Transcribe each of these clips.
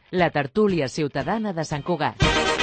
La tertúlia ciutadana de Sant Cugat.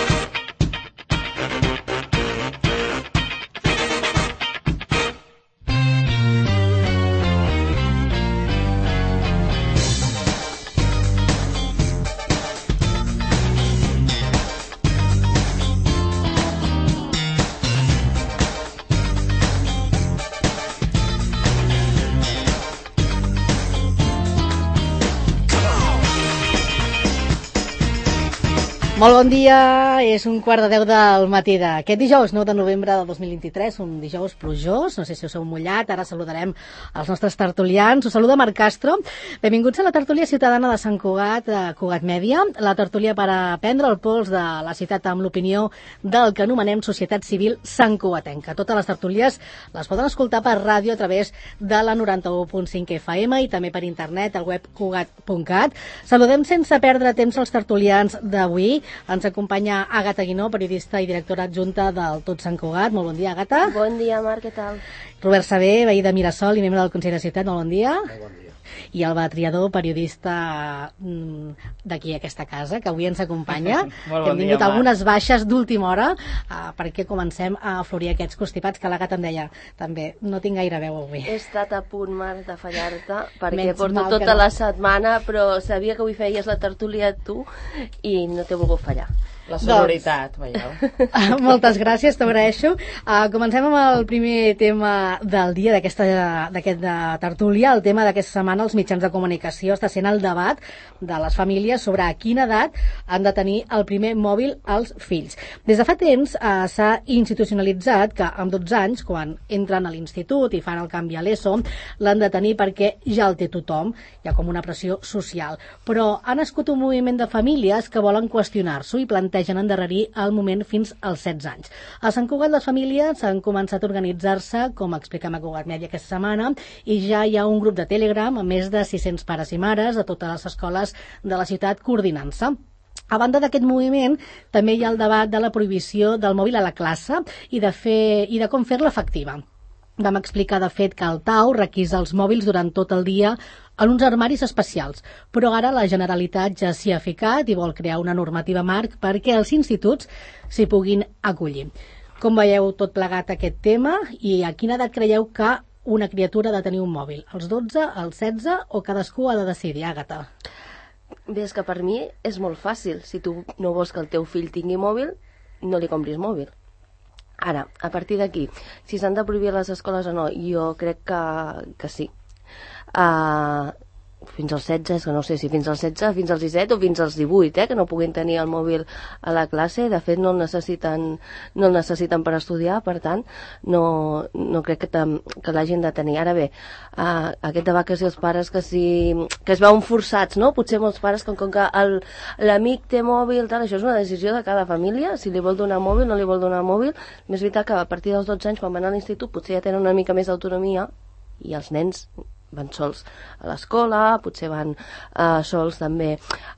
Molt bon dia, és 9:15 del matí d'aquest dijous, 9 de novembre del 2023, un dijous plujós, no sé si us heu mullat, ara saludarem els nostres tertulians. Us saluda Marc Castro. Benvinguts a la tertúlia ciutadana de Sant Cugat, Cugat Mèdia, la tertúlia per a prendre el pols de la ciutat amb l'opinió del que anomenem societat civil santcugatenca. Totes les tertúlies les poden escoltar per ràdio a través de la 91.5 FM i també per internet al web cugat.cat. Saludem sense perdre temps els tertulians d'avui. Ens acompanya Àgata Guinó, periodista i directora adjunta del Tot Sant Cugat. Molt bon dia, Àgata. Bon dia, Marc, què tal? Robert Saber, veí de Mirasol i membre del Consell de Ciutat. Molt bon dia. Molt bon dia. I Alba Triador, periodista d'aquí a aquesta casa, que avui ens acompanya. Hem tingut algunes baixes d'última hora perquè comencem a florir aquests constipats que l'Àgata em deia també, no tinc gaire veu avui. He estat a punt, Marc, de fallar-te perquè porto tota la setmana, però sabia que avui feies la tertúlia tu i no t'he volgut fallar. La sonoritat, veieu. Moltes gràcies, t'agraeixo. Comencem amb el primer tema del dia d'aquesta tertúlia. El tema d'aquesta setmana als mitjans de comunicació està sent el debat de les famílies sobre a quina edat han de tenir el primer mòbil els fills. Des de fa temps s'ha institucionalitzat que amb 12 anys, quan entren a l'institut i fan el canvi a l'ESO, l'han de tenir perquè ja el té tothom. Hi ha com una pressió social. Però ha nascut un moviment de famílies que volen qüestionar-s'ho i plantegen endarrerir el moment fins als 16 anys. A Sant Cugat les famílies han començat a organitzar-se, com expliquem a Cugat Mèdia aquesta setmana, i ja hi ha un grup de Telegram amb més de 600 pares i mares de totes les escoles de la ciutat coordinant-se. A banda d'aquest moviment, també hi ha el debat de la prohibició del mòbil a la classe i de com fer-la efectiva. Vam explicar, de fet, que el TAU requisa els mòbils durant tot el dia en uns armaris especials, però ara la Generalitat ja s'hi ha ficat i vol crear una normativa marc perquè els instituts s'hi puguin acollir. Com veieu tot plegat aquest tema i a quina edat creieu que una criatura ha de tenir un mòbil? Als 12, als 16 o cadascú ha de decidir, Àgata? Bé, és que per mi és molt fàcil. Si tu no vols que el teu fill tingui mòbil, no li compris mòbil. Ara, a partir d'aquí, si s'han de prohibir les escoles o no, jo crec que sí. Fins als 16, que no sé si fins als 16, fins als 17 o fins als 18, que no puguin tenir el mòbil a la classe. De fet, no el necessiten per estudiar, per tant, no crec que l'hagin de tenir. Ara bé, aquest debat que si els pares que es veuen forçats, no? Potser molts pares, com que l'amic té mòbil, tal, això és una decisió de cada família, si li vol donar mòbil, no li vol donar mòbil. Més veritat que a partir dels 12 anys, quan van a l'institut, potser ja tenen una mica més d'autonomia i els nens van sols a l'escola, potser van sols també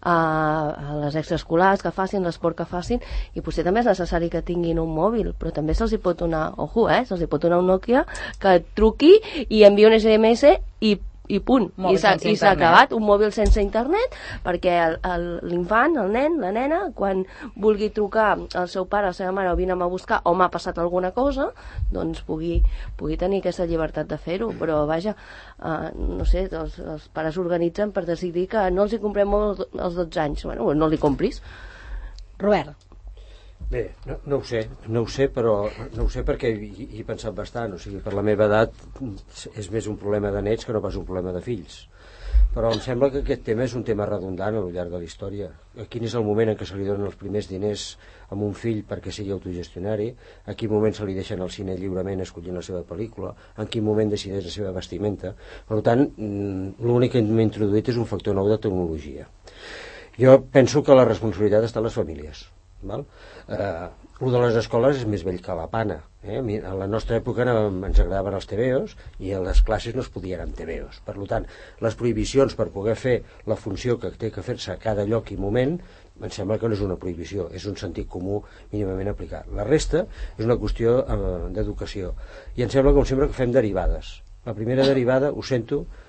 a les extraescolars que facin, l'esport que facin, i potser també és necessari que tinguin un mòbil, però també se'ls hi pot donar, se'ls hi pot donar un Nokia que truqui i enviï un SMS i punt, i s'ha acabat. Un mòbil sense internet perquè l'infant, el nen, la nena, quan vulgui trucar al seu pare, a la seva mare, o vine'm a buscar o m'ha passat alguna cosa, doncs pugui tenir aquesta llibertat de fer-ho. Però vaja, no sé, els pares organitzen per decidir que no els hi comprem molt als 12 anys. Bueno, no li compris. Robert. Bé, no ho sé, però no ho sé perquè hi he pensat bastant. O sigui, per la meva edat és més un problema de nets que no pas un problema de fills. Però em sembla que aquest tema és un tema redundant al llarg de la història. Quin és el moment en què se li donen els primers diners a un fill perquè sigui autogestionari? A quin moment se li deixen al cine lliurement escollint la seva pel·lícula? En quin moment decideix la seva vestimenta? Per tant, l'únic que m'he introduït és un factor nou de tecnologia. Jo penso que la responsabilitat està a les famílies. Val? El de les escoles és més vell que la pana. A la nostra època ens agradaven els TVOs i a les classes no es podia anar amb TVOs. Per tant, les prohibicions per poder fer la funció que té que fer-se a cada lloc i moment, em sembla que no és una prohibició, és un sentit comú mínimament aplicat. La resta és una qüestió d'educació. I em sembla, com sempre, que fem derivades. La primera derivada, ho sento,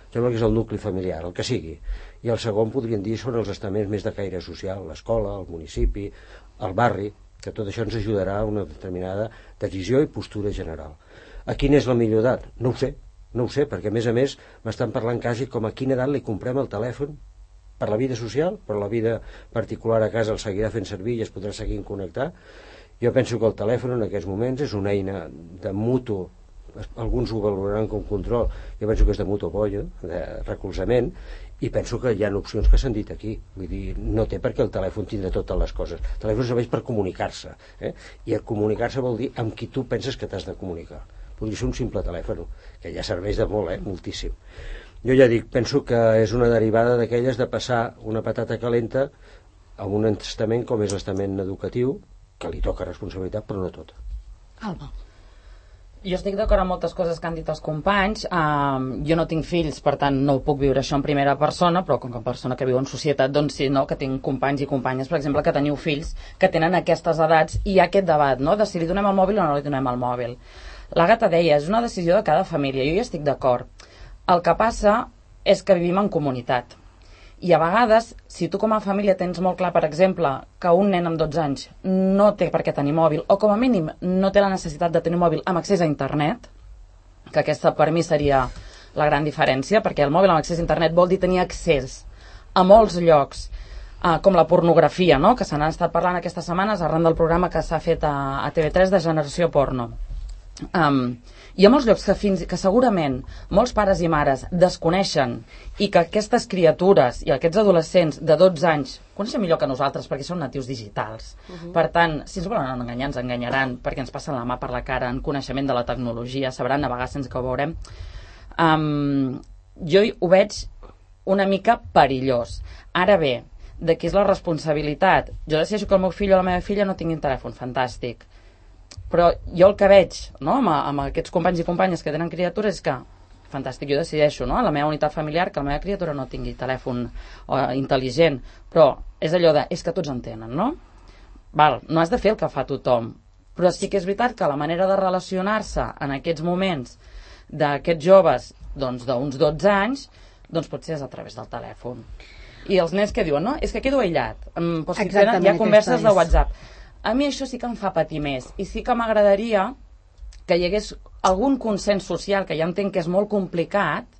sembla que és el nucli familiar, el que sigui. I el segon, podríem dir, són els estaments més de caire social, l'escola, el municipi, el barri, que tot això ens ajudarà a una determinada decisió i postura general. A quina és la millor edat? No ho sé, perquè a més m'estan parlant quasi com a quina edat li comprem el telèfon per la vida social, per la vida particular a casa el seguirà fent servir i es podrà seguir connectar. Jo penso que el telèfon en aquests moments és una eina de mutu, alguns ho valoraran com control, jo penso que és de mutu apoyo, de recolzament, i penso que hi ha opcions que s'han dit aquí. Vull dir, no té perquè el telèfon tindrà totes les coses. El telèfon serveix per comunicar-se, i comunicar-se vol dir amb qui tu penses que t'has de comunicar. Podria ser un simple telèfon, que ja serveix de molt, moltíssim. Jo ja dic, penso que és una derivada d'aquelles de passar una patata calenta a un estament com és l'estament educatiu, que li toca responsabilitat, però no tota. Alba. Jo estic d'acord amb moltes coses que han dit els companys. Jo no tinc fills, per tant no puc viure això en primera persona, però com que persona que viu en societat, doncs sí, no? Que tinc companys i companyes, per exemple, que teniu fills que tenen aquestes edats, i hi ha aquest debat, no? De si li donem el mòbil o no li donem el mòbil. L'Àgata deia, és una decisió de cada família, jo hi estic d'acord. El que passa és que vivim en comunitat. I a vegades, si tu com a família tens molt clar, per exemple, que un nen amb 12 anys no té per què tenir mòbil, o com a mínim no té la necessitat de tenir mòbil amb accés a internet, que aquesta per mi seria la gran diferència, perquè el mòbil amb accés a internet vol dir tenir accés a molts llocs, com la pornografia, no? Que se n'han estat parlant aquestes setmanes arran del programa que s'ha fet a TV3 de Generació Porno. Hi ha molts llocs que segurament molts pares i mares desconeixen, i que aquestes criatures i aquests adolescents de 12 anys coneixen millor que nosaltres perquè són natius digitals. Per tant, si ens volen enganyar, ens enganyaran, perquè ens passen la mà per la cara en coneixement de la tecnologia, sabran navegar sense que ho veurem. Jo ho veig una mica perillós. Ara bé, de qui és la responsabilitat? Jo decideixo que el meu fill o la meva filla no tinguin telèfon, fantàstic. Però jo el que veig, no, amb aquests companys i companyes que tenen criatures, és que, fantàstic, jo decideixo, no, a la meva unitat familiar, que la meva criatura no tingui telèfon intel·ligent, però és allò de, és que tots en tenen, no? Val, no has de fer el que fa tothom, però sí que és veritat que la manera de relacionar-se en aquests moments d'aquests joves, doncs d'uns 12 anys, doncs potser és a través del telèfon. I els nens que diuen, no, és que quedo aïllat, hi ha converses de WhatsApp. A mi això sí que em fa patir més, i sí que m'agradaria que hi hagués algun consens social, que ja entenc que és molt complicat,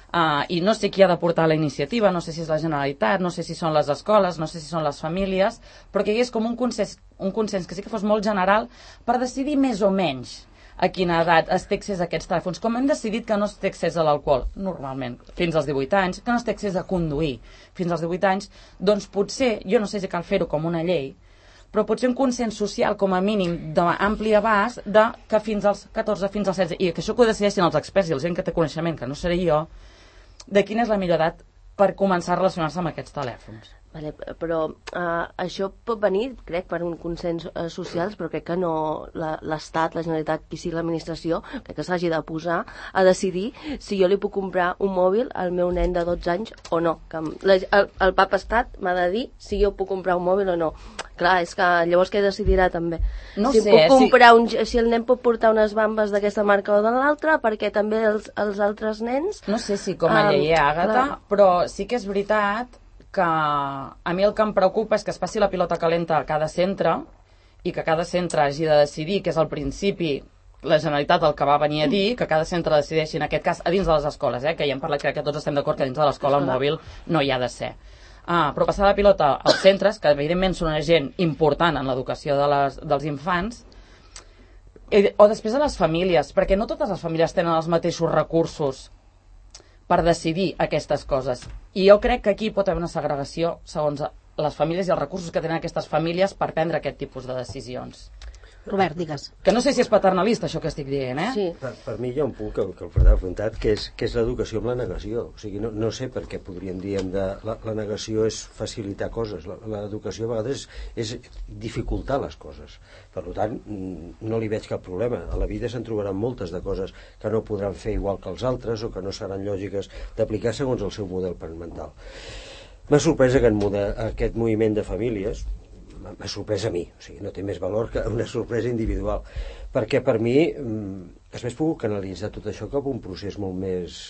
i no sé qui ha de portar la iniciativa, no sé si és la Generalitat, no sé si són les escoles, no sé si són les famílies, però que hi hagués com un consens que sí que fos molt general per decidir més o menys a quina edat es té accés a aquests telèfons. Com hem decidit que no es té accés a l'alcohol, normalment, fins als 18 anys, que no es té accés a conduir fins als 18 anys, doncs potser, jo no sé si cal fer-ho com una llei, però potser un consens social com a mínim d'ampli abast de que fins als 14, fins als 16, i que això que ho decideixin els experts i la gent que té coneixement, que no seré jo, de quina és la millor edat per començar a relacionar-se amb aquests telèfons. Vale, però això pot venir, crec, per un consens social, però crec que no l'Estat, la Generalitat, qui sigui l'administració, crec que s'hagi de posar a decidir si jo li puc comprar un mòbil al meu nen de 12 anys o no. El papa Estat m'ha de dir si jo puc comprar un mòbil o no. Clar, és que llavors què decidirà també? No si sé, puc comprar si el nen pot portar unes bambes d'aquesta marca o de l'altra, perquè també els altres nens... No sé si com a llei, Àgata, però sí que és veritat que a mi el que em preocupa és que es passi la pilota calenta a cada centre i que cada centre hagi de decidir, que és al principi la Generalitat el que va venir a dir, que cada centre decideixi, en aquest cas, a dins de les escoles, que ja hem parlat, crec que tots estem d'acord que dins de l'escola el mòbil no hi ha de ser. Però passar la pilota als centres, que evidentment són una gent important en l'educació dels infants, o després a les famílies, perquè no totes les famílies tenen els mateixos recursos per decidir aquestes coses. I jo crec que aquí pot haver una segregació segons les famílies i els recursos que tenen aquestes famílies per prendre aquest tipus de decisions. Robert, digues. Que no sé si és paternalista això que estic dient, Sí. Per mi hi ha un punt que el Fred ha afrontat, que és l'educació amb la negació. O sigui, no sé per què podríem dir la negació és facilitar coses. L'educació a vegades és dificultar les coses. Per tant, no li veig cap problema. A la vida se'n trobaran moltes de coses que no podran fer igual que els altres o que no seran lògiques d'aplicar segons el seu model mental. M'ha sorprès aquest moviment de famílies. M'ha sorprès a mi, o sigui, no té més valor que una sorpresa individual, perquè per mi hauria pogut canalitzar tot això cap a un procés molt més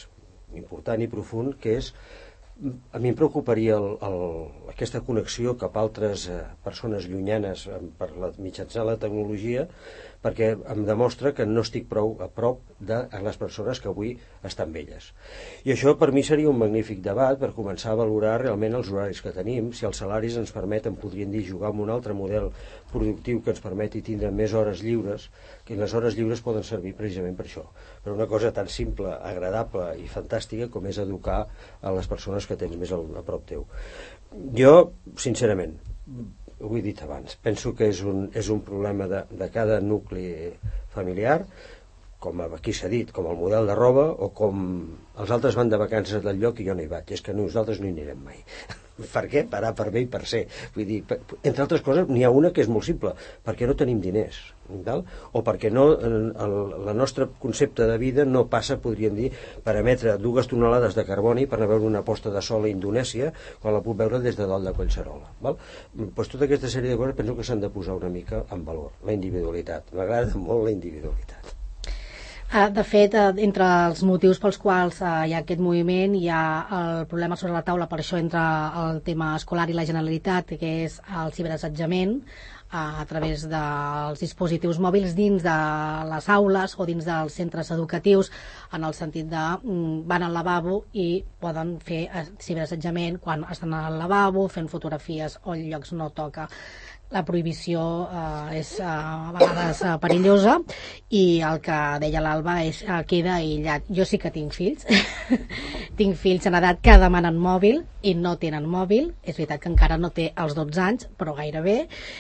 important i profund, que és, a mi em preocuparia aquesta connexió cap a altres persones llunyanes mitjançant la tecnologia, perquè em demostra que no estic prou a prop de les persones que avui estan velles. I això per mi seria un magnífic debat per començar a valorar realment els horaris que tenim, si els salaris ens permeten, podríem dir, jugar amb un altre model productiu que ens permeti tindre més hores lliures, que les hores lliures poden servir precisament per això, per una cosa tan simple, agradable i fantàstica com és educar a les persones que tens més a prop teu. Jo, sincerament, ho he dit abans, penso que és un problema de cada nucli familiar, com aquí s'ha dit, com el model de roba, o com els altres van de vacances del lloc i jo no hi vaig, és que nosaltres no hi anirem mai. Per què? Per A, per B i per C. Vull dir, entre altres coses, n'hi ha una que és molt simple, perquè no tenim diners, o perquè no, el nostre concepte de vida no passa, podríem dir, per emetre 2 tonelades de carboni per anar a veure una posta de sol a Indonèsia quan la puc veure des de dalt de Collserola. Doncs tota aquesta sèrie de coses penso que s'han de posar una mica en valor, la individualitat. M'agrada molt la individualitat. De fet, entre els motius pels quals hi ha aquest moviment hi ha el problema sobre la taula, per això entra el tema escolar i la Generalitat, que és el ciberassetjament a través dels dispositius mòbils dins de les aules o dins dels centres educatius, en el sentit de van al lavabo i poden fer ciberassetjament quan estan al lavabo, fent fotografies o en llocs no toca. La prohibició és a vegades perillosa i el que deia l'Alba és queda aïllat. Jo sí que tinc fills tinc fills en edat que demanen mòbil i no tenen mòbil, és veritat que encara no té els 12 anys però gairebé,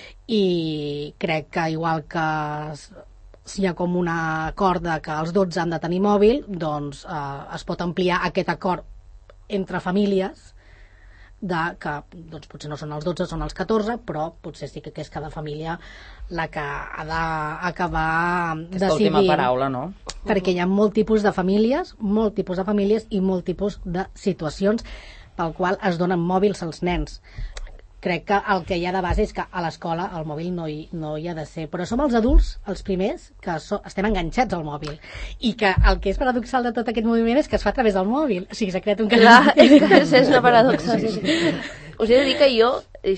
i crec que igual que hi ha com un acord de que els 12 han de tenir mòbil, doncs es pot ampliar aquest acord entre famílies que doncs, potser no són els 12, són els 14, però potser sí que és cada família la que ha d'acabar decidint. Aquesta última paraula, no? Perquè hi ha molt tipus de famílies i molt tipus de situacions pel qual es donen mòbils als nens. Crec que el que hi ha de base és que a l'escola el mòbil no hi ha de ser, però som els adults els primers que estem enganxats al mòbil, i que el que és paradoxal de tot aquest moviment és que es fa a través del mòbil, o sigui, s'ha creat un canal. Clar, és una paradoxa. Sí. Us he de dir que jo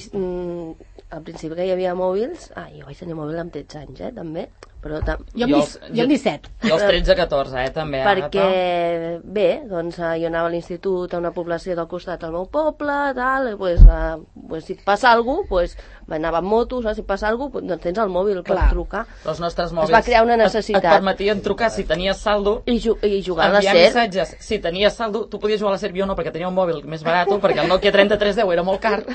al principi que hi havia mòbils, jo vaig tenir mòbil amb 13 anys, també, però jo amb 17. Jo als 13-14, també. Perquè, bé, doncs jo anava a l'institut a una població del costat del meu poble, tal, si passa alguna cosa, anava amb motos, si passa alguna cosa, doncs tens el mòbil per trucar. Els nostres mòbils es va crear una necessitat. Et permetien trucar si tenies saldo i jugar a la SER. Enviar missatges si tenies saldo. Tu podies jugar a la SER, jo no, perquè tenia un mòbil més barat, perquè el Nokia 3310 era molt car,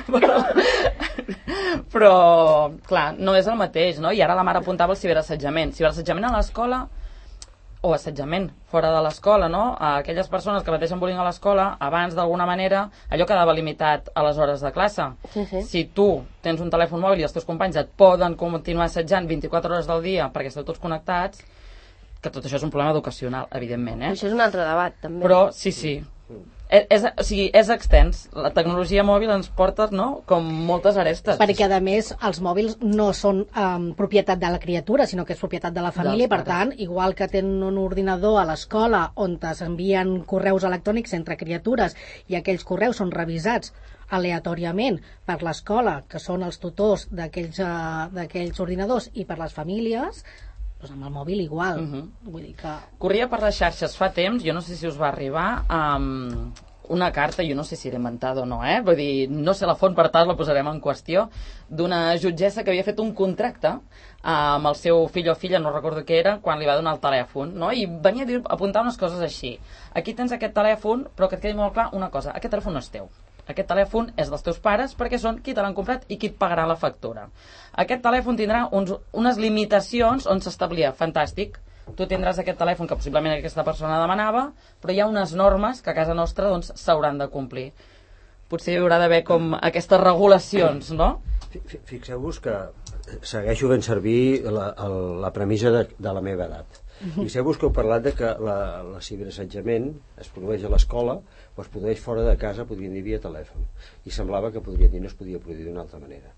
però clar, no és el mateix, no? I ara la mare apuntava el ciberassetjament a l'escola o assetjament fora de l'escola, no? A aquelles persones que pateixen bullying a l'escola, abans d'alguna manera allò quedava limitat a les hores de classe. Si tu tens un telèfon mòbil i els teus companys et poden continuar assetjant 24 hores del dia perquè esteu tots connectats, que tot això és un problema educacional, evidentment, Això és un altre debat, també. Però sí. És extens. La tecnologia mòbil ens porta, no?, com moltes arestes. Perquè, a més, els mòbils no són propietat de la criatura, sinó que és propietat de la família, i per tant, igual que tenen un ordinador a l'escola on s'envien correus electrònics entre criatures i aquells correus són revisats aleatòriament per l'escola, que són els tutors d'aquells ordinadors, i per les famílies, doncs amb el mòbil igual. Vull dir que... Corria per les xarxes fa temps, jo no sé si us va arribar una carta, jo no sé si era inventada o no, vull dir, no sé la font, per tant la posarem en qüestió, d'una jutgessa que havia fet un contracte amb el seu fill o filla, no recordo què era, quan li va donar el telèfon, no? I venia a apuntar unes coses així. Aquí tens aquest telèfon, però que et quedi molt clar una cosa, aquest telèfon no és teu. Aquest telèfon és dels teus pares perquè són qui te l'han comprat i qui et pagarà la factura. Aquest telèfon tindrà unes limitacions on s'establia, fantàstic, tu tindràs aquest telèfon que possiblement aquesta persona demanava, però hi ha unes normes que a casa nostra doncs s'hauran de complir. Potser hi haurà d'haver com aquestes regulacions, no? Fixeu-vos que segueixo ben servir la premissa de la meva edat. Fixeu-vos que heu parlat de que el ciberassetjament es produeix a l'escola o es produeix fora de casa, podríem dir via telèfon, i semblava que podria dir no es podia produir d'una altra manera.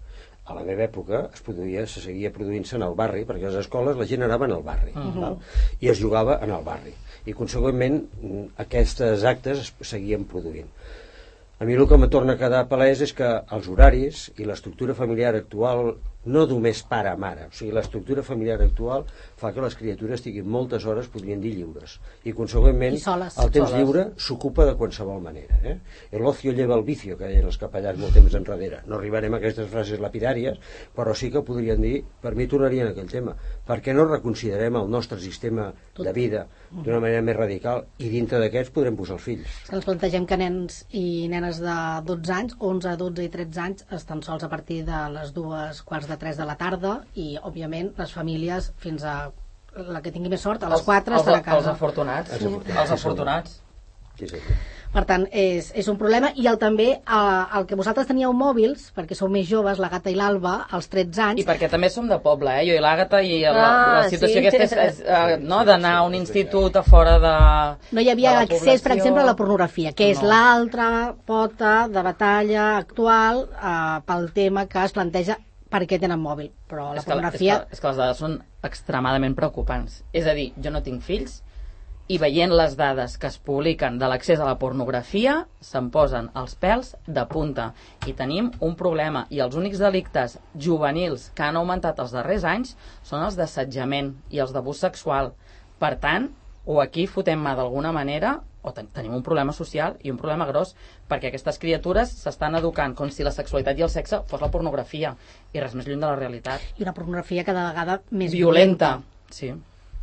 a la meva època se seguia produint-se en el barri, perquè les escoles la gent anava en el barri, val? I es jugava en el barri, i consegüentment aquestes actes es seguien produint. A mi el que me torna a quedar palès és que els horaris i l'estructura familiar actual, no només pare-mare, o sigui, l'estructura familiar actual fa que les criatures tinguin moltes hores, podrien dir, lliures, i consegüentment el temps lliure s'ocupa de qualsevol manera. El ocio lleva el vicio, que deien els capellans molt temps enrere. No arribarem a aquestes frases lapidàries, però sí que podrien dir, per mi tornaria en aquell tema, per què no reconsiderem el nostre sistema de vida d'una manera més radical, i dintre d'aquests podrem posar els fills. Ens plantegem que nens i nenes de 12 anys, 11, 12 i 13 anys, estan sols a partir de les 2:15 de la tarda, i òbviament les famílies fins a la que tingui més sort, a les 4 estarà a casa. Els afortunats. Els afortunats. Sí. Per tant, és un problema. I també el que vosaltres teníeu mòbils, perquè sou més joves, la Gata i l'Alba, als 13 anys... I perquè també som de poble, jo i l'Àgata, i la situació aquesta és d'anar a un institut a fora de... No hi havia accés, per exemple, a la pornografia, que és l'altra pota de batalla actual pel tema que es planteja per què tenen mòbil. Però la pornografia... És que les dades són extremadament preocupants. És a dir, jo no tinc fills, i veient les dades que es publiquen de l'accés a la pornografia se'n posen els pèls de punta, i tenim un problema, i els únics delictes juvenils que han augmentat els darrers anys són els d'assetjament i els d'abús sexual. Per tant, o aquí fotem mà d'alguna manera, o tenim un problema social i un problema gros, perquè aquestes criatures s'estan educant com si la sexualitat i el sexe fos la pornografia, i res més lluny de la realitat. I una pornografia cada vegada més violenta. Sí.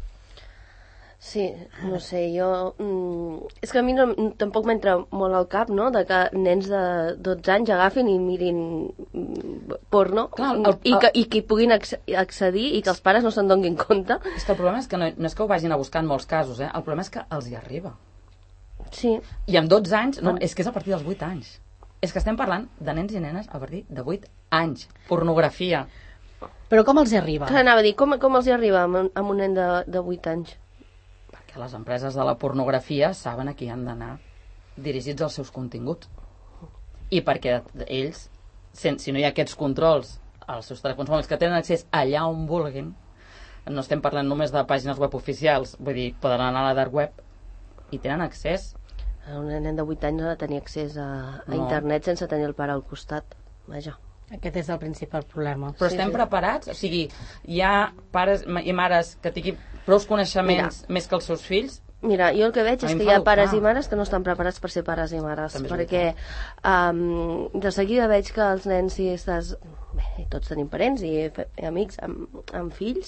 Sí, no sé, jo... és que a mi tampoc m'entra molt al cap, no?, de que nens de 12 anys agafin i mirin porno. Clar, i que hi puguin accedir i que els pares no se'n donin compte. És que el problema és que no és que ho vagin a buscar en molts casos, el problema és que els hi arriba. Sí. I amb 12 anys, no, és que és a partir dels 8 anys. És que estem parlant de nens i nenes a partir de 8 anys. Pornografia. Però com els hi arriba? Clar, anava a dir, com els hi arriba amb un nen de 8 anys? Que les empreses de la pornografia saben a qui han d'anar dirigits als seus continguts, i perquè ells, si no hi ha aquests controls als seus telèfons mòbils, que tenen accés allà on vulguin, no estem parlant només de pàgines web oficials, vull dir, poden anar a la dark web i tenen accés. Un nen de 8 anys no ha de tenir accés a internet sense tenir el pare al costat. Vaja. Aquest és el principal problema. Però estem preparats? O sigui, hi ha pares i mares que tinguin prou coneixements més que els seus fills? Mira, jo el que veig és que hi ha pares i mares que no estan preparats per ser pares i mares, perquè de seguida veig que els nens, si estàs... Bé, tots tenim parents i amics amb fills,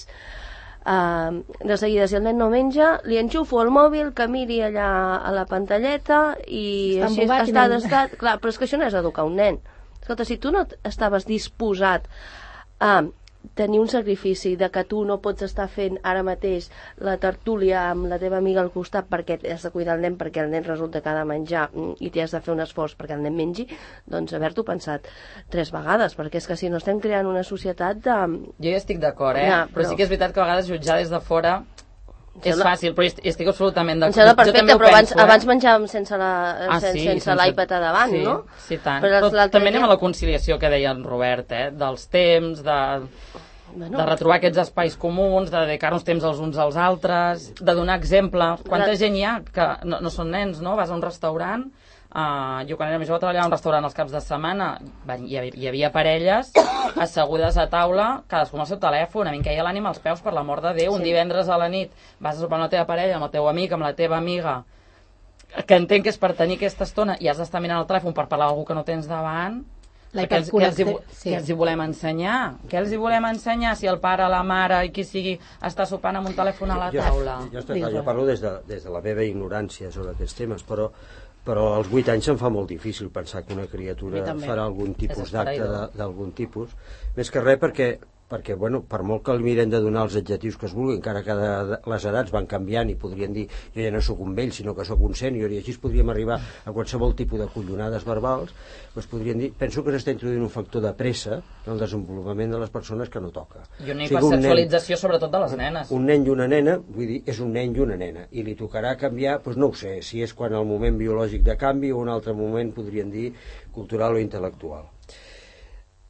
de seguida, si el nen no menja, li enxufo el mòbil, que miri allà a la pantalleta i així està descat. Clar, però és que això no és educar un nen. Escolta, si tu no estaves disposat a tenir un sacrifici de que tu no pots estar fent ara mateix la tertúlia amb la teva amiga al costat perquè has de cuidar el nen, perquè el nen resulta que ha de menjar i t'hi has de fer un esforç perquè el nen mengi, doncs haver-t'ho pensat 3 vegades, perquè és que si no estem creant una societat de... Jo hi estic d'acord, però sí que és veritat que a vegades jutjar des de fora és fàcil, però estic absolutament d'acord. Em sembla perfecte, però abans menjàvem sense l'iPad a davant, no? Sí, tant. Però també anem a la conciliació que deia en Robert, dels temps, de retrobar aquests espais comuns, de dedicar-nos temps els uns als altres, de donar exemple. Quanta gent hi ha que no són nens, no? Vas a un restaurant, jo quan era més jove treballava a un restaurant els caps de setmana, hi havia parelles assegudes a taula, cadascú amb el seu telèfon, a mi em queia l'ànima als peus, per l'amor de Déu. Un divendres a la nit vas a sopar amb la teva parella, amb el teu amic, amb la teva amiga, que entenc que és per tenir aquesta estona, i has d'estar mirant el telèfon per parlar d'algú que no tens davant. Què els hi volem ensenyar? Què els hi volem ensenyar si el pare, la mare i qui sigui està sopant amb un telèfon a la taula? Jo parlo des de la meva ignorància sobre aquests temes, però als 8 anys se'm fa molt difícil pensar que una criatura farà algun tipus d'acte d'algun tipus, més que res perquè bueno, per molt que li miren de donar els adjectius que es vulguin, encara que les edats van canviant i podrien dir jo ja no sóc un vell, sinó que sóc un sènior, i així podríem arribar a qualsevol tipus de collonades verbals, doncs podrien dir, penso que s'està introduint un factor de pressa en el desenvolupament de les persones que no toca. I una hipersexualització sobretot de les nenes. Un nen i una nena, vull dir, és un nen i una nena, i li tocarà canviar, doncs no ho sé, si és quan el moment biològic de canvi o un altre moment, podrien dir, cultural o intel·lectual.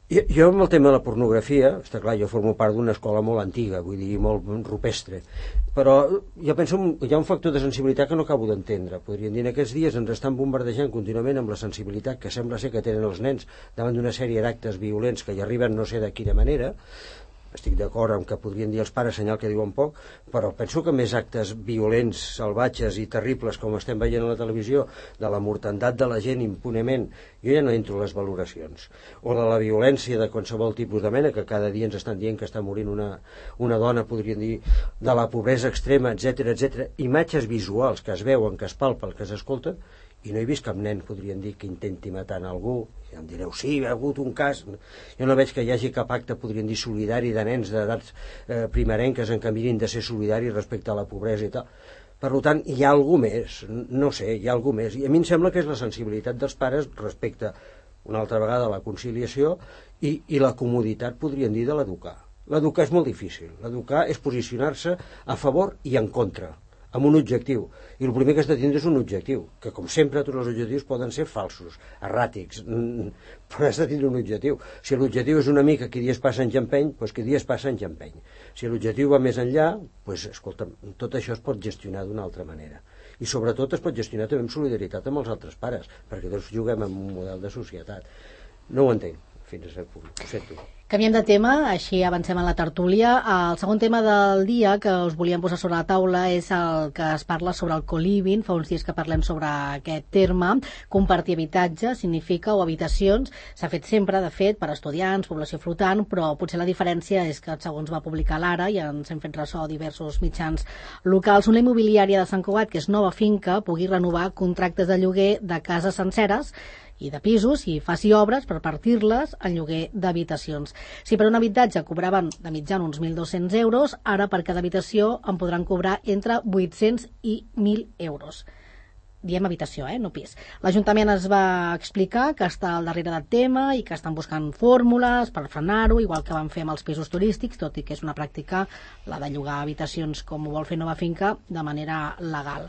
Jo amb el tema de la pornografia, està clar, jo formo part d'una escola molt antiga, vull dir, molt rupestre, però jo penso que hi ha un factor de sensibilitat que no acabo d'entendre. Podríem dir, en aquests dies ens estan bombardejant contínuament amb la sensibilitat que sembla ser que tenen els nens davant d'una sèrie d'actes violents que hi arriben no sé de quina manera. Estic d'acord amb que podrien dir els pares senyal que diuen poc, però penso que més actes violents, salvatges i terribles com estem veient a la televisió, de la mortandat de la gent impunement, jo ja no entro a les valoracions, o de la violència de qualsevol tipus de mena, que cada dia ens estan dient que està morint una dona, podríem dir, de la pobresa extrema, etc. Imatges visuals que es veuen, que es palpen, que s'escolten, i no he vist cap nen, podrien dir, que intenti matar algú. I em direu, sí, hi ha hagut un cas. Jo no veig que hi hagi cap acte, podrien dir, solidari de nens d'edats primerenques en què mirin de ser solidaris respecte a la pobresa i tal. Per tant, hi ha alguna més, no sé, hi ha alguna més. I a mi em sembla que és la sensibilitat dels pares respecte, una altra vegada, a la conciliació i la comoditat, podrien dir, de l'educar. L'educar és molt difícil. L'educar és posicionar-se a favor i en contra, amb un objectiu, i el primer que has de tindre és un objectiu, que com sempre tots els objectius poden ser falsos, erràtics, però has de tindre un objectiu. Si l'objectiu és una mica qui dies passa en Jampeny, doncs qui dies passa en Jampeny. Si l'objectiu va més enllà, doncs escolta, tot això es pot gestionar d'una altra manera. I sobretot es pot gestionar també amb solidaritat amb els altres pares, perquè tots juguem en un model de societat. No ho entenc, fins a cert punt, ho sento. Canviem de tema, així avancem en la tertúlia. El segon tema del dia que us volíem posar sobre la taula és el que es parla sobre el co-living. Fa uns dies que parlem sobre aquest terme. Compartir habitatge significa, o habitacions, s'ha fet sempre, de fet, per estudiants, població flotant, però potser la diferència és que, segons va publicar l'Ara, i ens hem fet ressò diversos mitjans locals, una immobiliària de Sant Cugat, que és Nova Finca, pugui renovar contractes de lloguer de cases senceres i de pisos i faci obres per partir-les en lloguer d'habitacions. Si per un habitatge cobraven de mitjana uns 1.200 euros, ara per cada habitació en podran cobrar entre 800 i 1.000 euros. Diem habitació, no pis. L'Ajuntament es va explicar que està al darrere del tema i que estan buscant fórmules per frenar-ho, igual que van fer amb els pisos turístics, tot i que és una pràctica, la de llogar habitacions com ho vol fer Nova Finca, de manera legal.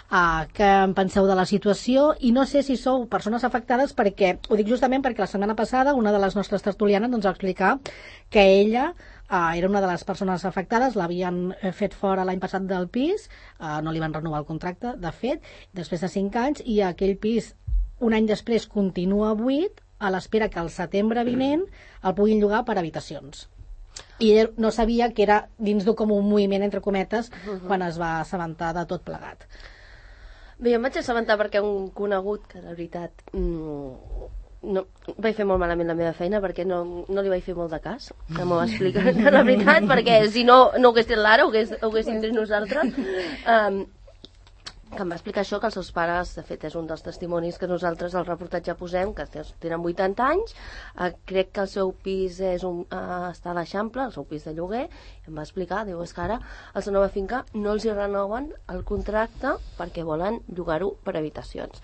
Què en penseu de la situació? I no sé si sou persones afectades, perquè ho dic justament perquè la setmana passada una de les nostres tertulianes ens va explicar que ella era una de les persones afectades, l'havien fet fora l'any passat del pis, no li van renovar el contracte, de fet, després de 5 anys, i aquell pis un any després continua buit a l'espera que al setembre vinent el puguin llogar per habitacions. I ell no sabia que era dins d'un com un moviment, entre cometes, quan es va assabentar de tot plegat. Bé, jo em vaig assabentar perquè un conegut que, de veritat, no, vaig fer molt malament la meva feina perquè no li vaig fer molt de cas, que m'ho va explicar, la veritat, perquè si no ho hagués tret l'Ara, ho haguéssim tret nosaltres. Que em va explicar això, que els seus pares, de fet és un dels testimonis que nosaltres al reportatge posem, que tenen 80 anys, crec que el seu pis està a l'Eixample, el seu pis de lloguer, i em va explicar, diu, és que ara els de Nova Finca no els hi renoven el contracte perquè volen llogar-ho per habitacions.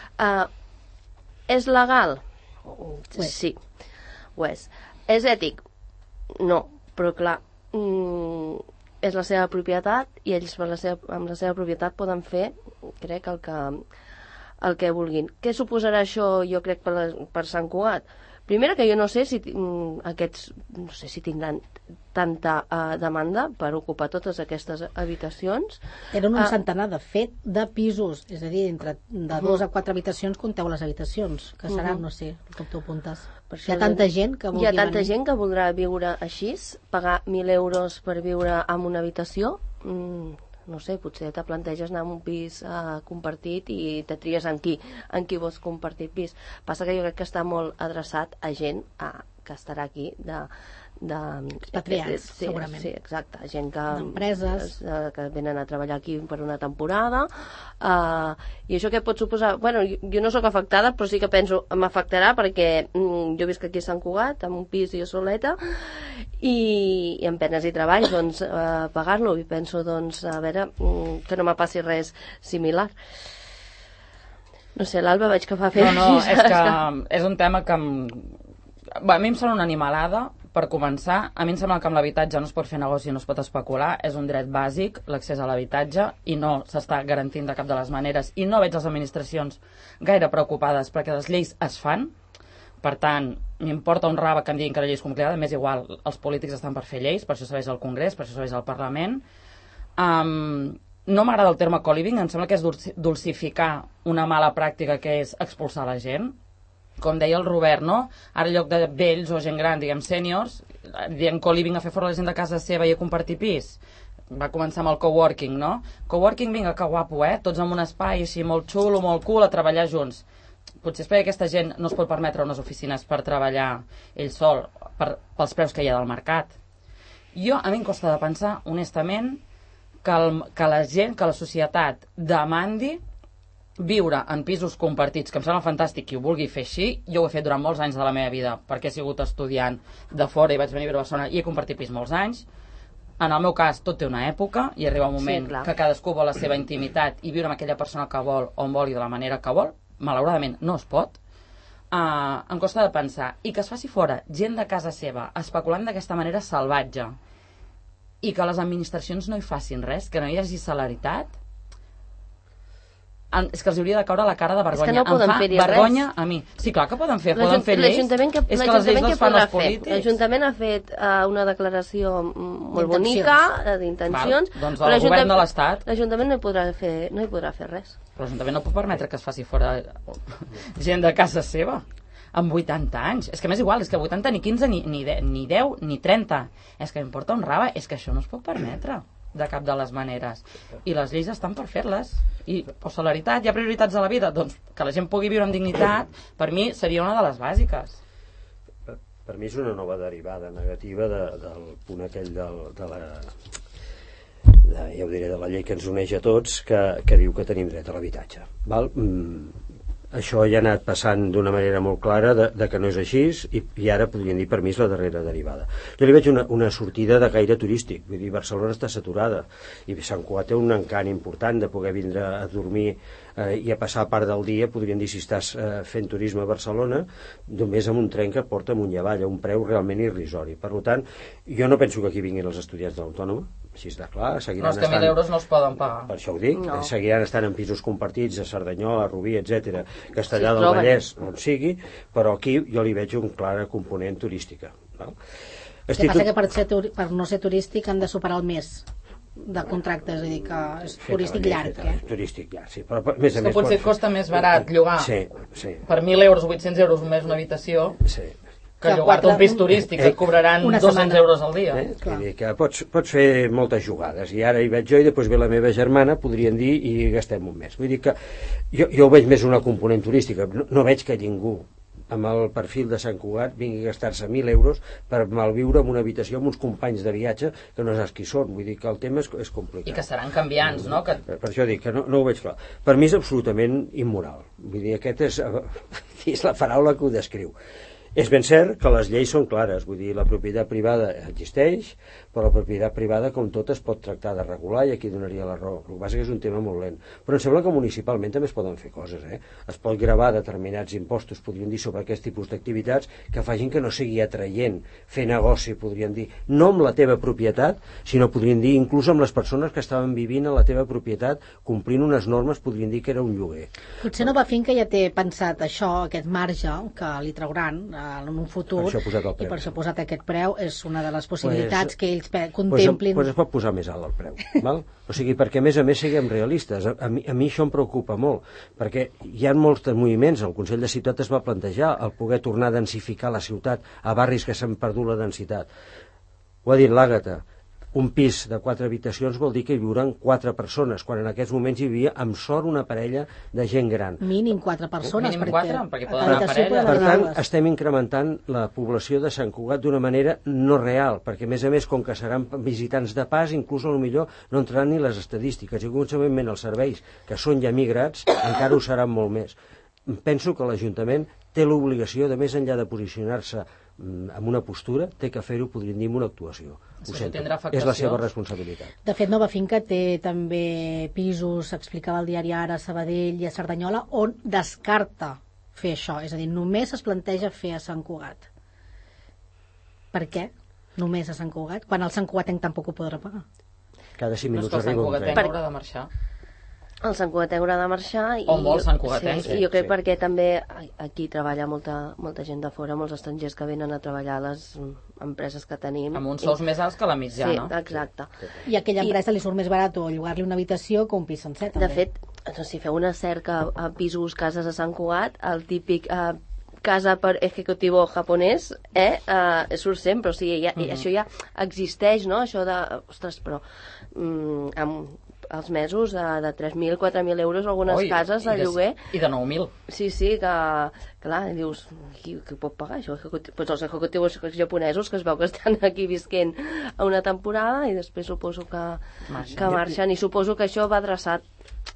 És legal? Sí, ho és. És ètic? No, però clar, és la seva propietat i ells amb la seva propietat poden fer, crec, el que vulguin. Què suposarà això, jo crec, per Sant Cugat? Primera, que jo no sé si aquests, no sé si tindran tanta demanda per ocupar totes aquestes habitacions. Eren un centenar, de fet, de pisos, és a dir, entre de 2 a 4 habitacions conteu les habitacions, que seran, no sé, com t'ho apuntes. Hi ha tanta gent que vulgui venir. Hi ha tanta gent que voldrà viure així, pagar 1.000 euros per viure en una habitació. No sé, potser te planteges anar a un pis compartit i te tries en qui vols compartir pis. Passa que jo crec que està molt adreçat a gent que estarà aquí expatriats, segurament. Sí, exacte, gent d'empreses que venen a treballar aquí per una temporada, i això què pot suposar? Bueno, jo no sóc afectada, però sí que penso m'afectarà perquè jo visc aquí a Sant Cugat amb un pis i jo soleta i amb penes i treballs doncs pagar-lo, i penso doncs a veure que no me passi res similar. No sé, l'Alba veig que fa fer... No, és que és un tema que a mi em sembla una animalada. Per començar, a mi em sembla que amb l'habitatge no es pot fer negoci, no es pot especular, és un dret bàsic, l'accés a l'habitatge, i no s'està garantint de cap de les maneres, i no veig les administracions gaire preocupades perquè les lleis es fan. Per tant, m'importa un rave que em diguin que la llei és complicada, m'és igual, els polítics estan per fer lleis, per això serveix al Congrés, per això serveix al Parlament. No m'agrada el terme co-living, em sembla que és dulcificar una mala pràctica que és expulsar la gent. Com deia el Robert, no? Ara en lloc de vells o gent gran, diguem sèniors, diem co-living a fer fora la gent de casa seva i a compartir pis. Va començar amb el coworking, no? Coworking, vinga, que guapo, tots en un espai així molt xulo, molt cool, a treballar junts. Potser és perquè aquesta gent no es pot permetre unes oficines per treballar ell sol, pels preus que hi ha del mercat. A mi em costa de pensar, honestament, que la gent, que la societat demandi viure en pisos compartits, que em sembla fantàstic qui ho vulgui fer així. Jo ho he fet durant molts anys de la meva vida, perquè he sigut estudiant de fora i vaig venir a viure a Barcelona i he compartit pis molts anys. En el meu cas, tot té una època i arriba un moment que cadascú vol la seva intimitat i viure amb aquella persona que vol, on vol i de la manera que vol. Malauradament no es pot. Em costa de pensar. I que es faci fora gent de casa seva especulant d'aquesta manera salvatge i que les administracions no hi facin res, que no hi hagi celeritat, és que els hauria de caure la cara de vergonya. És que no poden fer-hi vergonya res. A mi. Sí, clar que poden fer lleis. L'Ajuntament és que les lleis les fan els polítics. L'Ajuntament ha fet una declaració molt bonica d'intencions. Doncs el govern de l'Estat. L'Ajuntament no hi podrà fer res. Però l'Ajuntament no pot permetre que es faci fora gent de casa seva amb 80 anys. És que m'és igual, és que 80 ni 15 ni 10 ni 30. És que m'importa un rave, és que això no es pot permetre de cap de les maneres. I les lleis estan per fer-les. I o celeritat, hi ha prioritats a la vida, doncs que la gent pugui viure amb dignitat, per mi seria una de les bàsiques. Per mi és una nova derivada negativa del punt aquell ja ho diré, de la llei que ens uneix a tots, que diu que tenim dret a l'habitatge. Això ja ha anat passant d'una manera molt clara de que no és així i ara podríem dir, per mi és la darrera derivada. Jo li veig una sortida de gaire turístic, vull dir, Barcelona està saturada i Sant Cugat té un encant important de poder vindre a dormir i a passar part del dia, podríem dir, si estàs fent turisme a Barcelona, només amb un tren que porta amunt i avall a un preu realment irrisori. Per tant, jo no penso que aquí vinguin els estudiants de l'Autònoma, així està clar, seguiran estant... No, és que 1.000 euros no els poden pagar. Per això ho dic, seguiran estant en pisos compartits a Cerdanyola, a Rubí, etc, Castellà del Vallès, on sigui, però aquí jo li veig un clar component turística. El que passa que per no ser turístic han de superar el mes de contractes, és a dir, que és turístic llarg. Turístic llarg, sí. Però, a més, potser costa més barat llogar per 1.000 euros o 800 euros un mes una habitació que llogar-te un pis turístic que et cobraran 200 euros al dia. Vull dir que pots fer moltes jugades i ara hi veig jo i després ve la meva germana, podrien dir, i gastem un mes. Vull dir que jo ho veig més una component turística, no veig que ningú amb el perfil de Sant Cugat vingui a gastar-se 1.000 euros per malviure en una habitació amb uns companys de viatge que no saps qui són. Vull dir que el tema és complicat. I que seran canviants, no? Per això dic que no ho veig clar. Per mi és absolutament immoral. Vull dir, és la paraula que ho descriu. És ben cert que les lleis són clares, vull dir, la propietat privada existeix, però la propietat privada, com tot, es pot tractar de regular i aquí donaria la raó. El que passa que és un tema molt lent. Però em sembla que municipalment també es poden fer coses, Es pot gravar determinats impostos, podríem dir, sobre aquest tipus d'activitats que facin que no sigui atraient fer negoci, podríem dir, no amb la teva propietat, sinó podríem dir inclús amb les persones que estaven vivint a la teva propietat complint unes normes, podríem dir que era un lloguer. Potser Nova Finca ja té pensat això, aquest marge que li trauran en un futur, i per això ha posat aquest preu. És una de les possibilitats que ells contemplin. Pues es pot posar més alt el preu, val? O sigui, perquè a més siguem realistes. A mi això em preocupa molt, perquè hi ha molts moviments. El Consell de Ciutat es va plantejar el poder tornar a densificar la ciutat a barris que s'han perdut la densitat. Ho ha dit l'Àgata. Un pis de 4 habitacions vol dir que hi viuran 4 persones, quan en aquests moments hi havia amb sort una parella de gent gran. Mínim 4 persones, perquè poden anar parella. Per tant, estem incrementant la població de Sant Cugat d'una manera no real, perquè a més, com que seran visitants de pas, inclús potser no entraran ni les estadístiques, i conseqüentment els serveis que són ja migrats encara ho seran molt més. Penso que l'Ajuntament té l'obligació, de més enllà de posicionar-se amb una postura, té que fer-ho, podríem dir, amb una actuació. Ho sento, és la seva responsabilitat. De fet, Nova Finca té també pisos, s'explicava al diari Ara, a Sabadell i a Cerdanyola, on descarta fer això, és a dir, només es planteja fer a Sant Cugat. Per què? Només a Sant Cugat? Quan el Sant Cugatenc tampoc ho podrà pagar. Cada 5 minuts arriba un tren. Per... haurà de marxar. El santcugatenc haurà de marxar O molts santcugatencs. i jo crec perquè també aquí treballa molta gent de fora, molts estrangers que venen a treballar a les empreses que tenim. Amb uns sous més alts que la mitjana. Sí, exacte. I a aquella empresa li surt més barat o llogar-li una habitació que un pis sencer, també. De fet, si feu una cerca a pisos, cases a Sant Cugat, el típic casa per ejecutivo japonès surt sempre, o sigui, això ja existeix, no? Això de, ostres, però amb els mesos de 3.000, 4.000 euros algunes cases de lloguer. I de 9.000. Sí, que clar, dius, qui pot pagar això? Pues els executius japonesos que es veu que estan aquí visquent a una temporada i després suposo que marxen, i suposo que això va adreçat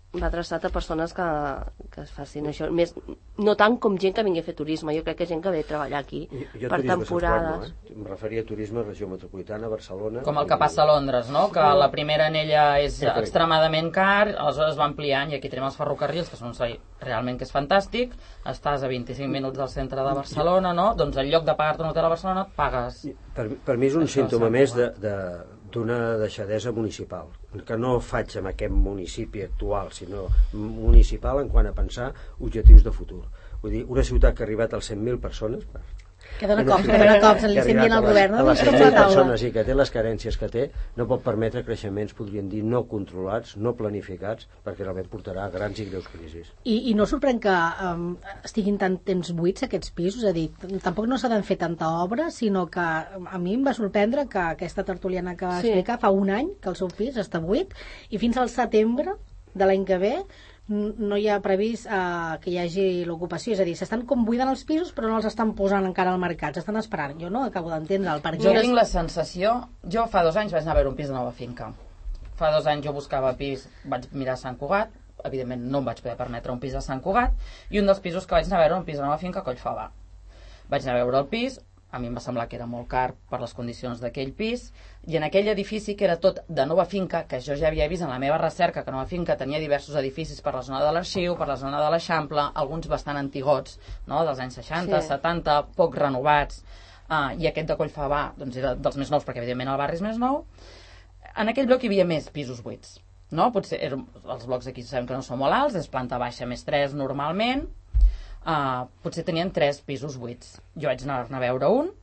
a persones que es facin això, més, no tant com gent que vingui a fer turisme, jo crec que gent que ve a treballar aquí per temporades. Em referia a turisme a regió metropolitana, Barcelona... Com el que passa a Londres, no? Que la primera anella és extremadament car, aleshores va ampliant, i aquí tenim els ferrocarrils, que són un servei realment que és fantàstic, estàs a 25 minuts del centre de Barcelona, no? Doncs en lloc de pagar-te un hotel a Barcelona, et pagues... Per mi és un símptoma més d'una deixadesa municipal, que no faig amb aquest municipi actual, sinó municipal en quant a pensar objectius de futur. Vull dir, una ciutat que ha arribat als 100.000 persones... Que dona cops, li estem dient al govern, no? A les 100.000 persones i que té les carències que té, no pot permetre creixements, podríem dir, no controlats, no planificats, perquè realment portarà a grans i greus crisis. I no sorprèn que estiguin tant temps buits aquests pisos? És a dir, tampoc no s'ha de fer tanta obra, sinó que a mi em va sorprendre que aquesta tertuliana que va explicar fa un any que el seu pis està buit, i fins al setembre de l'any que ve no hi ha previst que hi hagi l'ocupació, és a dir, s'estan com buidant els pisos però no els estan posant encara al mercat, s'estan esperant. Jo no acabo d'entendre el per què. Jo tinc la sensació, jo fa 2 anys vaig anar a veure un pis de Nova Finca. Fa 2 anys jo buscava pis, vaig mirar Sant Cugat, evidentment no em vaig poder permetre un pis a Sant Cugat, i un dels pisos que vaig anar a veure un pis de Nova Finca a Collfabà. Vaig anar a veure el pis, a mi em va semblar que era molt car per les condicions d'aquell pis, i en aquell edifici, que era tot de Nova Finca, que jo ja havia vist en la meva recerca que Nova Finca tenia diversos edificis per la zona de l'Arxiu, per la zona de l'Eixample, alguns bastant antigots, no? Dels anys 60, 70, poc renovats, i aquest de Collfabà doncs era dels més nous, perquè evidentment el barri és més nou. En aquell bloc hi havia més pisos buits, no? Potser els blocs aquí sabem que no són molt alts, és planta baixa més 3 normalment, potser tenien 3 pisos buits. Jo vaig anar a veure un,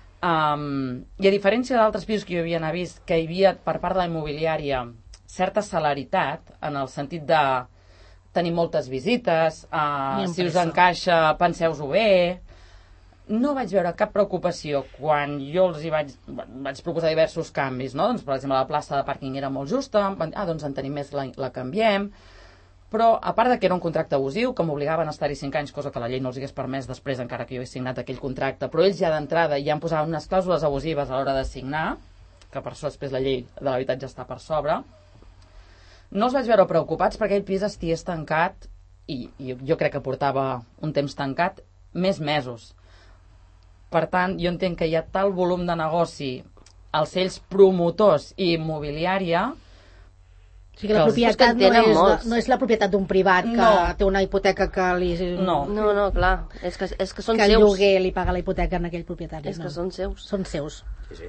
i a diferència d'altres pisos que jo havia vist, que hi havia per part de la immobiliària certa celeritat, en el sentit de tenir moltes visites, si us encaixa penseu-ho bé, no vaig veure cap preocupació quan jo els hi vaig proposar diversos canvis, no? Doncs, per exemple, la plaça de pàrquing era molt justa, doncs en tenim més, la canviem, però a part de que era un contracte abusiu, que m'obligaven a estar-hi 5 anys, cosa que la llei no els hagués permès després, encara que jo he signat aquell contracte, però ells ja d'entrada ja han posat unes clàusules abusives a l'hora de signar, que per això després la llei de l'habitatge està per sobre, no els vaig veure preocupats perquè el pis estigués tancat, i jo crec que portava un temps tancat, més mesos. Per tant, jo entenc que hi ha tal volum de negoci als ells promotors i immobiliària. O sigui que la propietat no és la propietat d'un privat que té una hipoteca que li... No, clar, és que són seus. Que el lloguer li paga la hipoteca en aquell propietari. És que són seus. Són seus. Sí.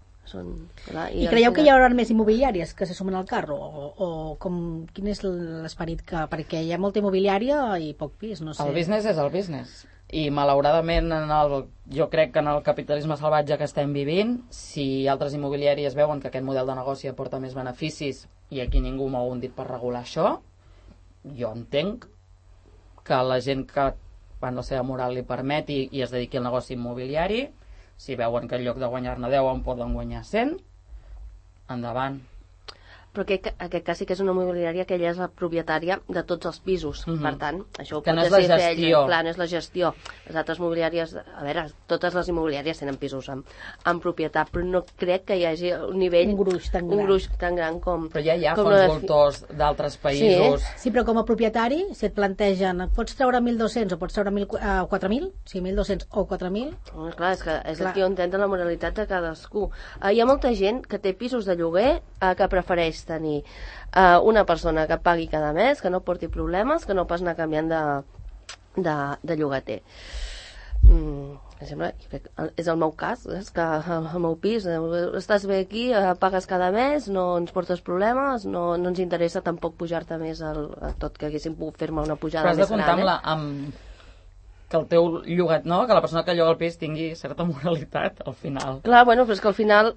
I creieu que hi haurà més immobiliàries que se sumen al carro? O quin és l'esperit que... Perquè hi ha molta immobiliària i poc pis, no sé. El business és el business. I malauradament jo crec que en el capitalisme salvatge que estem vivint, si altres immobiliàries veuen que aquest model de negoci aporta més beneficis i aquí ningú mou un dit per regular això, jo entenc que la gent que quan la seva moral li permeti i es dediqui al negoci immobiliari, si veuen que en lloc de guanyar-ne 10 en poden guanyar 100, endavant. Però aquest cas sí que és una immobiliària que ella és la propietària de tots els pisos. Per tant, això ho pot decidir ella. Clar, no és la gestió. Les altres immobiliàries, a veure, totes les immobiliàries tenen pisos en propietat, però no crec que hi hagi un nivell... Un gruix tan gran com... Però ja hi ha fons voltors d'altres països. Sí, però com a propietari, si et plantegen, pots treure 1.200 o pots treure 4.000? Sí, 1.200 o 4.000? Clar, és aquí on entra la moralitat de cadascú. Hi ha molta gent que té pisos de lloguer que prefereix tenir una persona que pagui cada mes, que no porti problemes, que no pas anar canviant de llogater. per exemple, és el meu cas, és que al meu pis estàs bé aquí, pagues cada mes, no ens portes problemes, no ens interessa tampoc pujar-te més a tot, que haguéssim pogut fer-me una pujada més gran. Però has de comptar amb que el teu llogat, no? Que la persona que lloga el pis tingui certa moralitat, al final. Clar, bueno, però és que al final...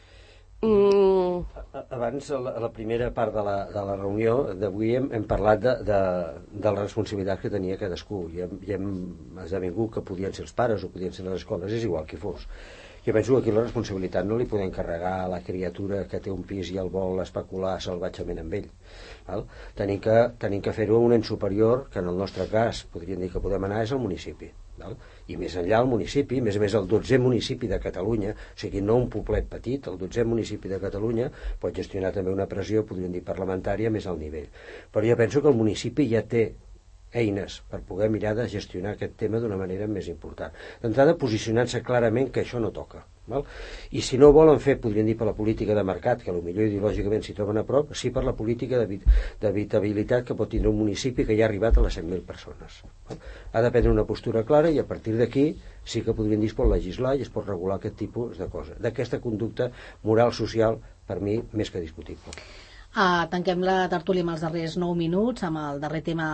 Abans, a la primera part de la reunió d'avui hem parlat de la responsabilitat que tenia cadascú i hem esdevingut que podien ser els pares o podien ser les escoles, és igual qui fos. Jo penso que aquí la responsabilitat no li podem carregar a la criatura que té un pis i el vol especular salvatgement amb ell. Val? Tenim que fer-ho a un ens superior, que en el nostre cas podríem dir que podem anar, és el municipi. Val? I més enllà el municipi, a més el 12è municipi de Catalunya, o sigui, no un poblet petit, el 12è municipi de Catalunya pot gestionar també una pressió, podríem dir, parlamentària més al nivell. Però jo penso que el municipi ja té eines per poder mirar de gestionar aquest tema d'una manera més important. D'entrada, posicionant-se clarament que això no toca. Val? I si no volen fer, podríem dir, per la política de mercat, que potser ideològicament s'hi troben a prop, sí per la política d'habitabilitat que pot tindre un municipi que ja ha arribat a les 100.000 persones. Val? Ha de prendre una postura clara i a partir d'aquí sí que podríem dir es pot legislar i es pot regular aquest tipus de coses. D'aquesta conducta moral social, per mi, més que discutible. Tanquem la tertúlia amb els darrers 9 minuts, amb el darrer tema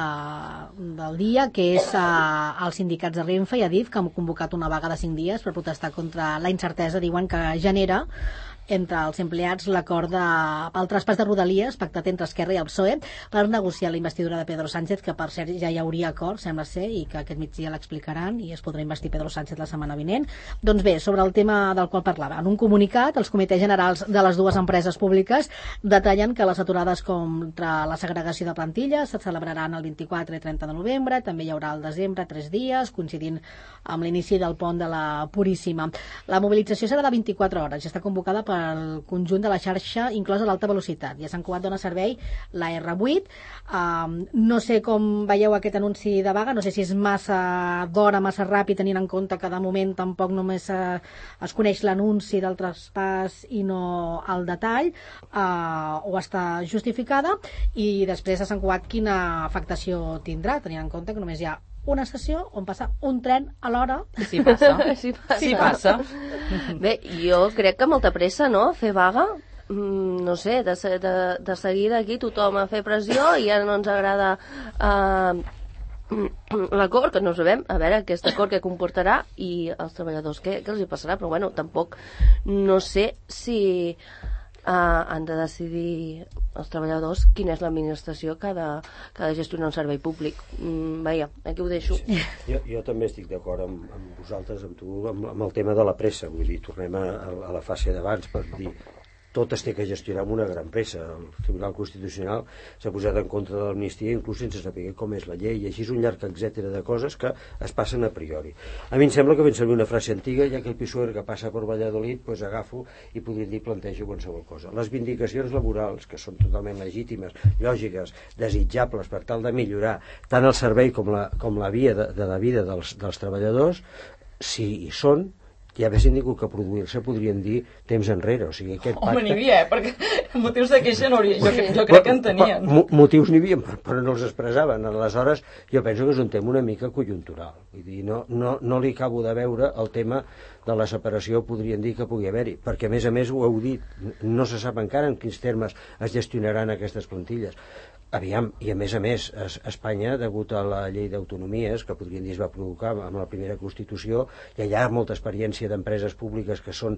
del dia, que és els sindicats de Renfe i Adif, que han convocat una vaga de 5 dies per protestar contra la incertesa, diuen, que genera entre els empleats l'acord pel traspàs de Rodalies pactat entre Esquerra i el PSOE per negociar la investidura de Pedro Sánchez, que per cert ja hi hauria acord, sembla ser, i que aquest migdia l'explicaran i es podrà investir Pedro Sánchez la setmana vinent. Doncs bé, sobre el tema del qual parlava, en un comunicat, els comitès generals de les dues empreses públiques detallen que les aturades contra la segregació de plantilles se celebraran el 24 i 30 de novembre, també hi haurà al desembre 3 dies, coincidint amb l'inici del pont de la Puríssima. La mobilització serà de 24 hores, ja està convocada pel conjunt de la xarxa, inclosa l'alta velocitat. I a Sant Cugat dona servei la R8. No sé com veieu aquest anunci de vaga, no sé si és massa d'hora, massa ràpid, tenint en compte que de moment tampoc només es coneix l'anunci del traspàs i no el detall, o està justificada, i després a Sant Cugat quina afectació tindrà, tenint en compte que només hi ha una sessió on passa un tren a l'hora. Sí passa. Sí passa. Bé, jo crec que molta pressa, no?, fer vaga. No sé, de seguida aquí tothom a fer pressió i ja no ens agrada l'acord, que no sabem, a veure aquest acord que comportarà i els treballadors què els hi passarà, però bueno, tampoc no sé si han de decidir els treballadors quina és l'administració que ha de gestionar un servei públic. Vaja, aquí ho deixo. Jo també estic d'acord amb vosaltres, amb tu, amb el tema de la pressa. Vull dir, tornem a la fase d'abans per dir tot es té que gestionar amb una gran pressa. El Tribunal Constitucional s'ha posat en contra de l'amnistia inclús sense saber com és la llei, i així és un llarg etcètera de coses que es passen a priori. A mi em sembla que ben servir una frase antiga, ja que el Pisuerga que passa per Valladolid, doncs agafo i podria dir plantejo qualsevol cosa. Les vindicacions laborals, que són totalment legítimes, lògiques, desitjables per tal de millorar tant el servei com la via de la vida dels treballadors, si hi són, ja haguessin tingut que produir-se, podríem dir, temps enrere. O sigui, aquest pacte... Home, n'hi havia, perquè motius de queixa no hauria... Jo crec que en tenien. Motius n'hi havia, però no els expressaven. Aleshores, jo penso que és un tema una mica conjuntural. Vull dir, no li acabo de veure el tema de la separació, podríem dir que pugui haver-hi, perquè a més ho heu dit, no se sap encara en quins termes es gestionaran aquestes plantilles. Aviam, i a més, Espanya, degut a la llei d'autonomies, que podríem dir es va provocar amb la primera Constitució, ja hi ha molta experiència d'empreses públiques que són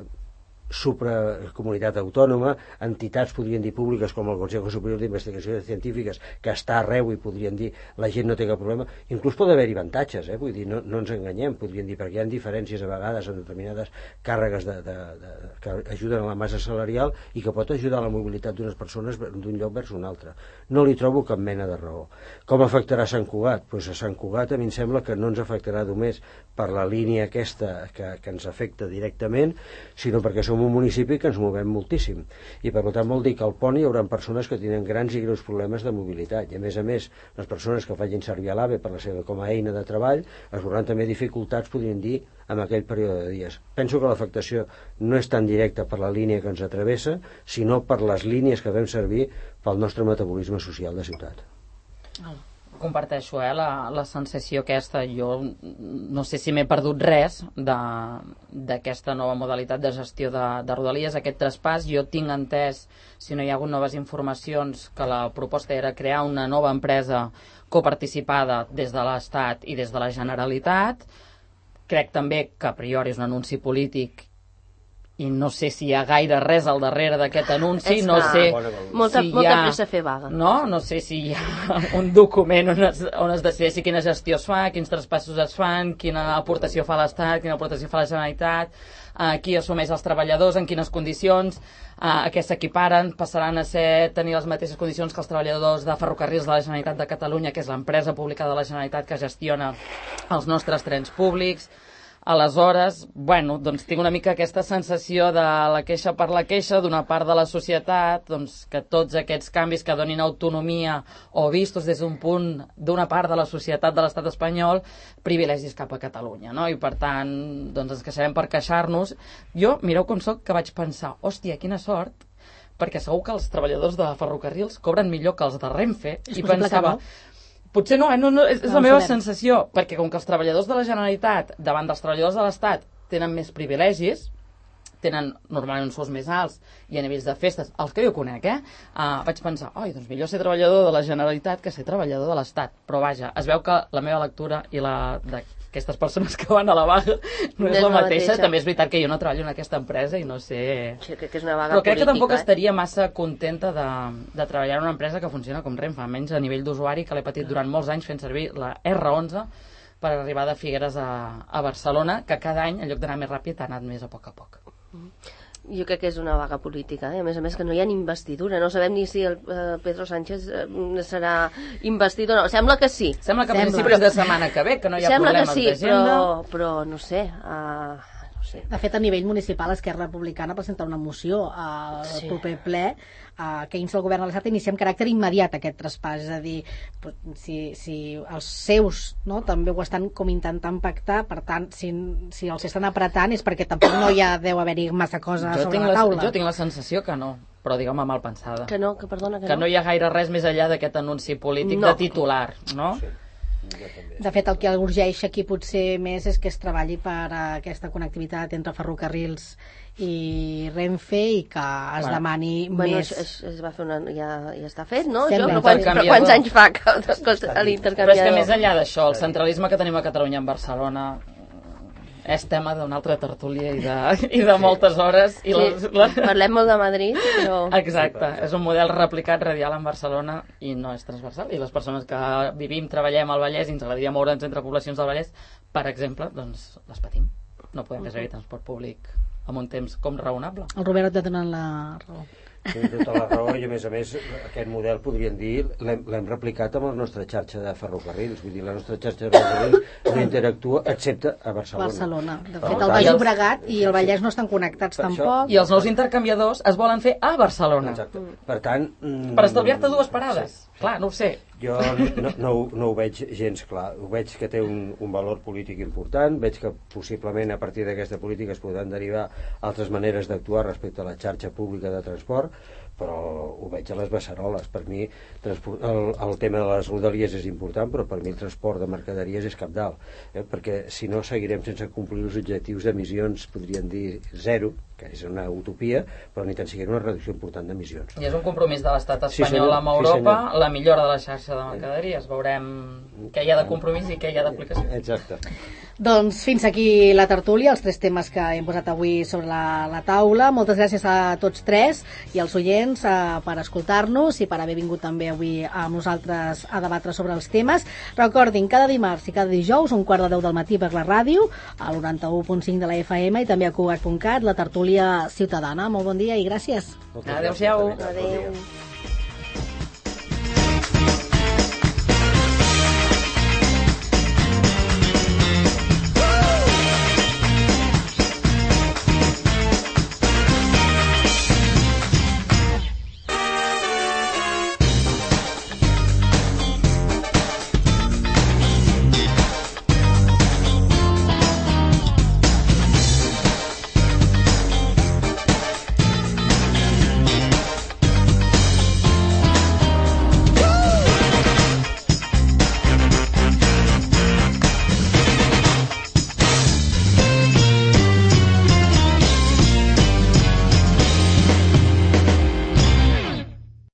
supracomunitat autònoma, entitats, podrien dir, públiques com el Consejo Superior d'Investigacions Científiques, que està arreu i podrien dir la gent no té cap problema. Inclús pot haver-hi avantatges, vull dir, no ens enganyem, podrien dir, perquè hi ha diferències a vegades en determinades càrregues que ajuden a la massa salarial i que pot ajudar a la mobilitat d'unes persones d'un lloc vers un altre. No li trobo cap mena de raó. Com afectarà Sant Cugat? Doncs a Sant Cugat a mi em sembla que no ens afectarà només per la línia aquesta que ens afecta directament, sinó perquè som un municipi que ens movem moltíssim, i per tant vol dir que al pont hi haurà persones que tenen grans i greus problemes de mobilitat, i a més les persones que facin servir l'AVE per la seva com a eina de treball es veuran també dificultats, podríem dir, en aquell període de dies. Penso que l'afectació no és tan directa per la línia que ens travessa, sinó per les línies que fem servir pel nostre metabolisme social de ciutat. comparteixo la sensació aquesta. Jo no sé si m'he perdut res d'aquesta nova modalitat de gestió de Rodalies, aquest traspàs. Jo tinc entès, si no hi ha hagut noves informacions, que la proposta era crear una nova empresa coparticipada des de l'Estat i des de la Generalitat. Crec també que a priori és un anunci polític i no sé si hi ha gaire res al darrere d'aquest anunci, no sé molta pressa a fer vaga. No sé si hi ha un document on es decideixi quina gestió es fa, quins traspassos es fan, quina aportació fa l'Estat, quina aportació fa la Generalitat, qui assumeix els treballadors, en quines condicions, a què s'equiparen, passaran a tenir les mateixes condicions que els treballadors de Ferrocarrils de la Generalitat de Catalunya, que és l'empresa pública de la Generalitat que gestiona els nostres trens públics. Aleshores, doncs tinc una mica aquesta sensació de la queixa per la queixa d'una part de la societat, doncs que tots aquests canvis que donin autonomia o vistos des d'un punt d'una part de la societat de l'estat espanyol, privilegis cap a Catalunya, no? I per tant, doncs ens queixarem per queixar-nos. Jo, mireu com soc, que vaig pensar, hòstia, quina sort, perquè segur que els treballadors de Ferrocarrils cobren millor que els de Renfe, i pensava... Potser no, és la meva sensació, perquè com que els treballadors de la Generalitat davant dels treballadors de l'Estat tenen més privilegis, tenen normalment uns sous més alts i a nivells de festes, els que jo conec, vaig pensar, doncs millor ser treballador de la Generalitat que ser treballador de l'Estat. Però vaja, es veu que la meva lectura i la d'aquestes persones que van a la vaga no és la mateixa. També és veritat que jo no treballo en aquesta empresa i no sé... Sí, crec que és una vaga però crec política, que tampoc estaria massa contenta de treballar en una empresa que funciona com Renfe, almenys a nivell d'usuari, que l'he patit durant molts anys fent servir la R11 per arribar de Figueres a Barcelona, que cada any, en lloc d'anar més ràpid, ha anat més a poc a poc. Jo crec que és una vaga política, a més que no hi ha ni investidura, no sabem ni si el Pedro Sánchez serà investit o no, sembla que sí. Sembla que a principis de setmana que ve, que no hi ha problemes d'agenda. Sembla que sí, però no sé... De fet, a nivell municipal, Esquerra Republicana presenta una moció al proper ple que insta el govern de l'Estat a iniciar amb caràcter immediat aquest traspàs, és a dir, si els seus també ho estan com intentant pactar, per tant, si els estan apretant és perquè tampoc no deu haver-hi massa cosa sobre la taula. Jo tinc la sensació que no, però digue'm mal pensada. Que no. Que no hi ha gaire res més enllà d'aquest anunci polític de titular, no? Sí. De fet, el que urgeix aquí potser més és que es treballi per aquesta connectivitat entre ferrocarrils i Renfe i que es demani més... Es va fer ja està fet, no? Quants anys fa que l'intercanviador... Però és que més enllà d'això, el centralisme que tenim a Catalunya en Barcelona és tema d'una altra tertúlia i de moltes hores. Parlem molt de Madrid, però... Exacte, és un model replicat radial en Barcelona i no és transversal. I les persones que vivim, treballem al Vallès i ens agradaria moure'ns entre poblacions del Vallès, per exemple, doncs les patim. No podem fer servir transport públic en un temps com raonable. El Robert et dona la raó. Té tota la raó i a més aquest model podríem dir l'hem replicat amb la nostra xarxa de ferrocarrils, vull dir, la nostra xarxa de ferrocarrils no interactua excepte a Barcelona. De fet, el Baix Llobregat i el Vallès no estan connectats tampoc. I els nous intercanviadors es volen fer a Barcelona. Exacte. Per tant... Per estalviar-te dues parades. Clar, no ho sé. Jo no ho veig gens clar. Ho veig que té un valor polític important, veig que possiblement a partir d'aquesta política es podran derivar altres maneres d'actuar respecte a la xarxa pública de transport, però ho veig a les beceroles. Per mi el tema de les rodalies és important, però per mi el transport de mercaderies és cabdal, perquè si no seguirem sense complir els objectius d'emissions, podríem dir 0, que és una utopia, però ni tan siquiera una reducció important d'emissions. I és un compromís de l'estat espanyol amb Europa, la millora de la xarxa de mercaderies. Veurem què hi ha de compromís i què hi ha d'aplicació. Exacte. Doncs fins aquí la tertúlia, els 3 temes que hem posat avui sobre la taula. Moltes gràcies a tots 3 i als oients per escoltar-nos i per haver vingut també avui amb nosaltres a debatre sobre els temes. Recordin, cada dimarts i cada dijous, 1:15 del matí per la ràdio, al 91.5 de la FM i també a Cugat.cat, la tertúlia ciutadana. Molt bon dia i gràcies. Adéu-siau. Adéu.